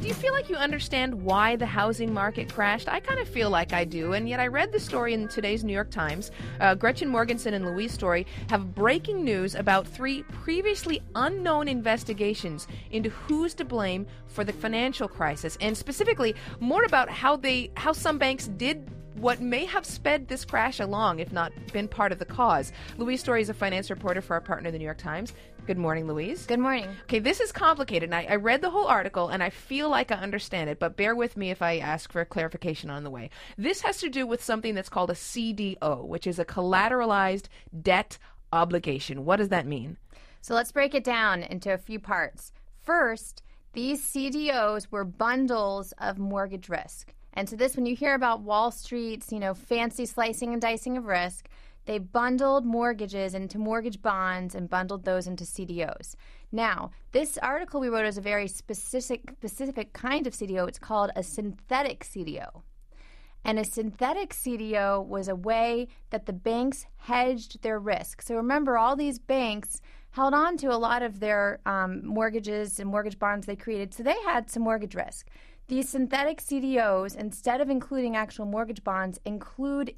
do you feel like you understand why the housing market crashed? I kind of feel like I do, and yet I read the story in today's New York Times. Gretchen Morgenson and Louise Story have breaking news about 3 previously unknown investigations into who's to blame for the financial crisis, and specifically more about how some banks did what may have sped this crash along, if not been part of the cause. Louise Story is a finance reporter for our partner, the New York Times. Good morning, Louise. Good morning. Okay, this is complicated, and I read the whole article, and I feel like I understand it, but bear with me if I ask for a clarification on the way. This has to do with something that's called a CDO, which is a collateralized debt obligation. What does that mean? So let's break it down into a few parts. First, these CDOs were bundles of mortgage risk. And so this, when you hear about Wall Street's, fancy slicing and dicing of risk, they bundled mortgages into mortgage bonds and bundled those into CDOs. Now, this article we wrote is a very specific kind of CDO. It's called a synthetic CDO. And a synthetic CDO was a way that the banks hedged their risk. So remember, all these banks held on to a lot of their mortgages and mortgage bonds they created, so they had some mortgage risk. These synthetic CDOs, instead of including actual mortgage bonds, included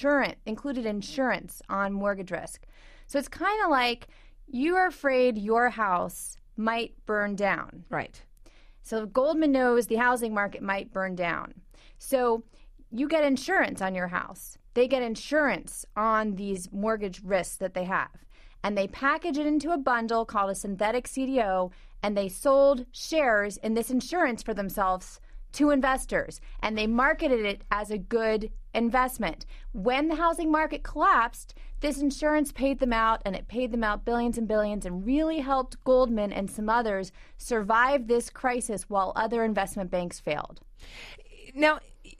insurance on mortgage risk. So it's kind of like you are afraid your house might burn down. Right. So Goldman knows the housing market might burn down. So you get insurance on your house. They get insurance on these mortgage risks that they have. And they package it into a bundle called a synthetic CDO, and they sold shares in this insurance for themselves to investors, and they marketed it as a good investment. When the housing market collapsed, this insurance paid them out, and it paid them out billions and billions and really helped Goldman and some others survive this crisis while other investment banks failed. Now,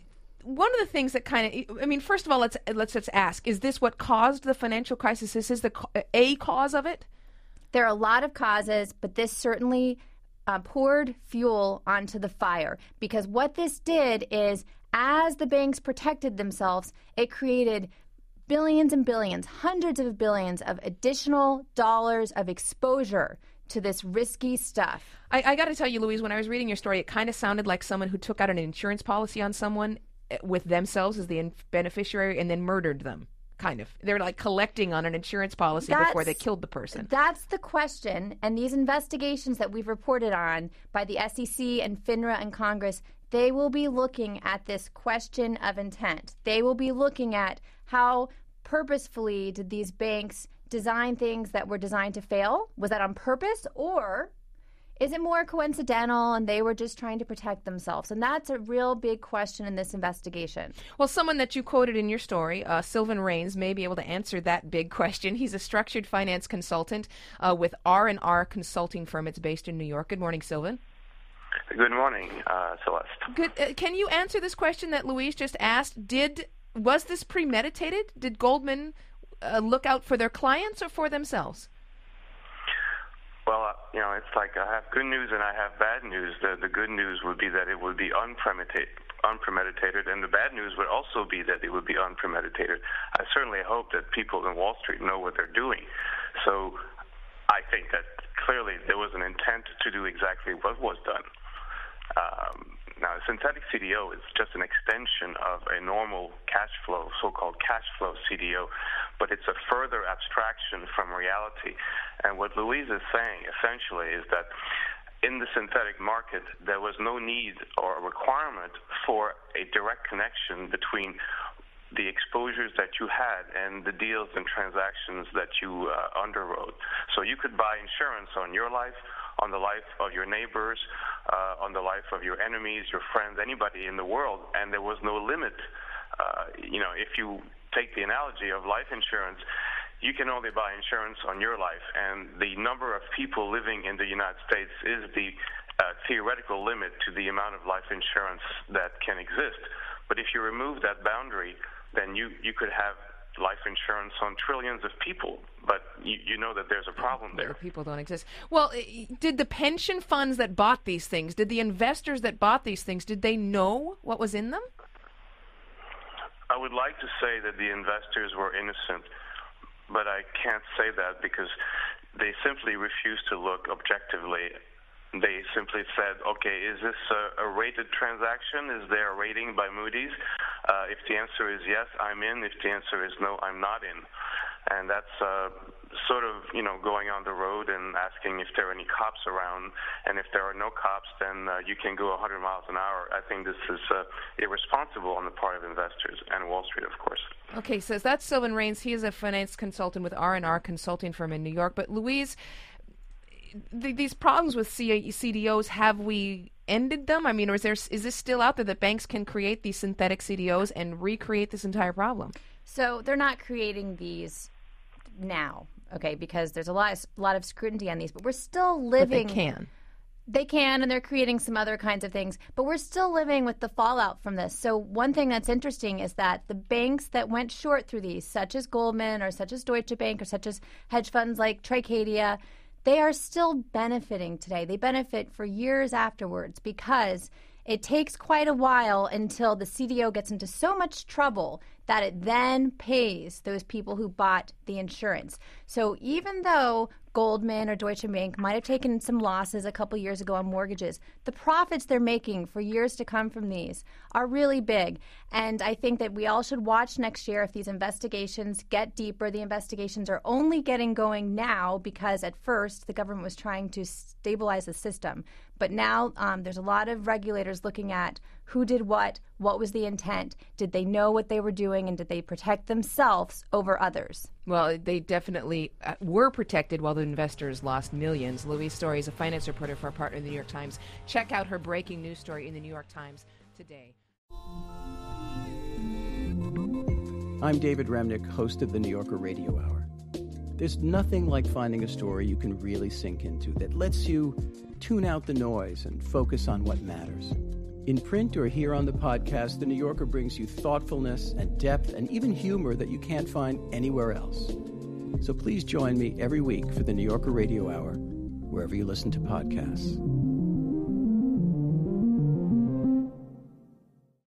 one of the things that first of all, let's ask, is this what caused the financial crisis? Is this a cause of it? There are a lot of causes, but this certainly poured fuel onto the fire, because what this did is, as the banks protected themselves, it created billions and billions, hundreds of billions of additional dollars of exposure to this risky stuff. I got to tell you, Louise, when I was reading your story, it kind of sounded like someone who took out an insurance policy on someone with themselves as the beneficiary and then murdered them. Kind of. They're like collecting on an insurance policy before they killed the person. That's the question. And these investigations that we've reported on by the SEC and FINRA and Congress, they will be looking at this question of intent. They will be looking at how purposefully did these banks design things that were designed to fail? Was that on purpose, or is it more coincidental and they were just trying to protect themselves? And that's a real big question in this investigation. Well, someone that you quoted in your story, Sylvan Rains, may be able to answer that big question. He's a structured finance consultant with R&R Consulting Firm. It's based in New York. Good morning, Sylvan. Good morning, Celeste. Good. Can you answer this question that Louise just asked? Was this premeditated? Did Goldman look out for their clients or for themselves? Well, it's like I have good news and I have bad news. The good news would be that it would be unpremeditated, and the bad news would also be that it would be unpremeditated. I certainly hope that people in Wall Street know what they're doing. So I think that clearly there was an intent to do exactly what was done. Now, a synthetic CDO is just an extension of a normal cash flow, so-called cash flow CDO, but it's a further abstraction from reality. And what Louise is saying, essentially, is that in the synthetic market, there was no need or requirement for a direct connection between the exposures that you had and the deals and transactions that you underwrote. So you could buy insurance on your life, on the life of your neighbors, on the life of your enemies, your friends, anybody in the world, and there was no limit. If you take the analogy of life insurance, you can only buy insurance on your life, and the number of people living in the United States is the theoretical limit to the amount of life insurance that can exist. But if you remove that boundary, then you could have life insurance on trillions of people, but you know that there's a problem there. People don't exist. Well, did the pension funds that bought these things, did the investors that bought these things, did they know what was in them? I would like to say that the investors were innocent, but I can't say that because they simply refused to look objectively They simply said, okay, is this a rated transaction? Is there a rating by Moody's? If the answer is yes, I'm in. If the answer is no, I'm not in. And that's sort of, going on the road and asking if there are any cops around. And if there are no cops, then you can go 100 miles an hour. I think this is irresponsible on the part of investors and Wall Street, of course. Okay, so that's Sylvan Raines. He is a finance consultant with R&R Consulting Firm in New York. But Louise, these problems with CDOs, have we ended them? I mean, or is this still out there that banks can create these synthetic CDOs and recreate this entire problem? So they're not creating these now, okay, because there's a lot of scrutiny on these, but we're still living. But they can. They can, and they're creating some other kinds of things, but we're still living with the fallout from this. So one thing that's interesting is that the banks that went short through these, such as Goldman or such as Deutsche Bank or such as hedge funds like Tricadia, they are still benefiting today. They benefit for years afterwards because it takes quite a while until the CDO gets into so much trouble that it then pays those people who bought the insurance. So even though Goldman or Deutsche Bank might have taken some losses a couple years ago on mortgages, the profits they're making for years to come from these are really big. And I think that we all should watch next year if these investigations get deeper. The investigations are only getting going now because at first the government was trying to stabilize the system. But now there's a lot of regulators looking at who did what was the intent, did they know what they were doing, and did they protect themselves over others? Well, they definitely were protected while the investors lost millions. Louise Story is a finance reporter for our partner in the New York Times. Check out her breaking news story in the New York Times today. I'm David Remnick, host of the New Yorker Radio Hour. There's nothing like finding a story you can really sink into that lets you tune out the noise and focus on what matters. In print or here on the podcast, The New Yorker brings you thoughtfulness and depth and even humor that you can't find anywhere else. So please join me every week for the New Yorker Radio Hour, wherever you listen to podcasts.